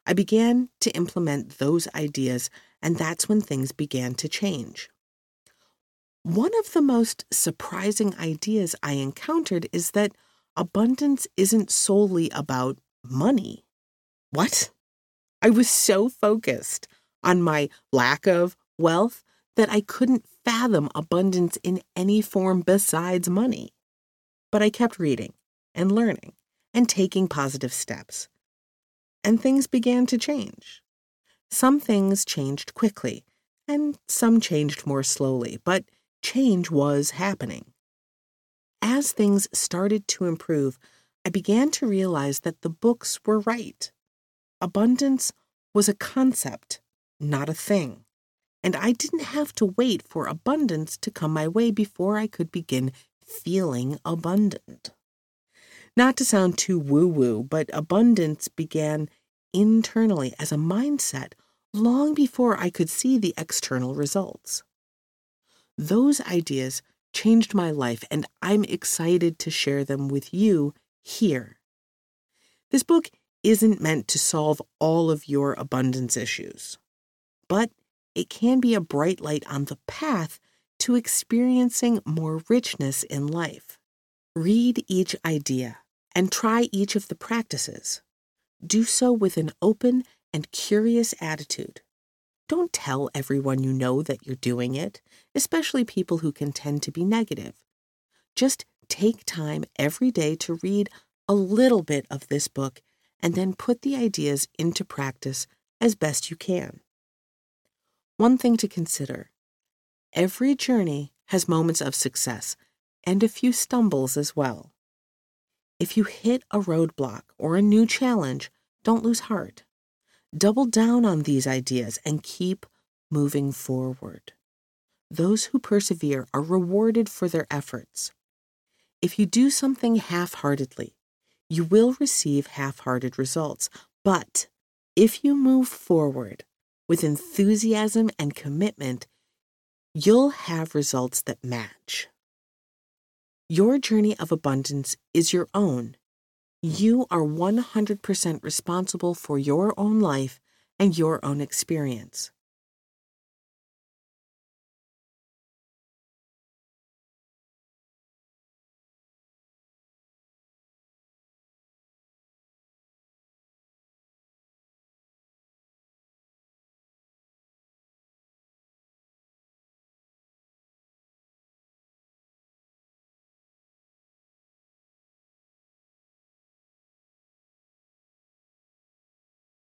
I began to implement those ideas, and that's when things began to change. One of the most surprising ideas I encountered is that abundance isn't solely about money. What? I was so focused on my lack of wealth that I couldn't fathom abundance in any form besides money. But I kept reading and learning and taking positive steps. And things began to change. Some things changed quickly, and some changed more slowly, but change was happening. As things started to improve, I began to realize that the books were right. Abundance was a concept, not a thing. And I didn't have to wait for abundance to come my way before I could begin feeling abundant. Not to sound too woo-woo, but abundance began internally as a mindset long before I could see the external results. Those ideas changed my life, and I'm excited to share them with you here. This book isn't meant to solve all of your abundance issues, but it can be a bright light on the path to experiencing more richness in life. Read each idea and try each of the practices. Do so with an open and curious attitude. Don't tell everyone you know that you're doing it, especially people who can tend to be negative. Just take time every day to read a little bit of this book and then put the ideas into practice as best you can. One thing to consider: every journey has moments of success and a few stumbles as well. If you hit a roadblock or a new challenge, don't lose heart. Double down on these ideas and keep moving forward. Those who persevere are rewarded for their efforts. If you do something half-heartedly, you will receive half-hearted results. But if you move forward with enthusiasm and commitment, you'll have results that match. Your journey of abundance is your own. You are 100% responsible for your own life and your own experience.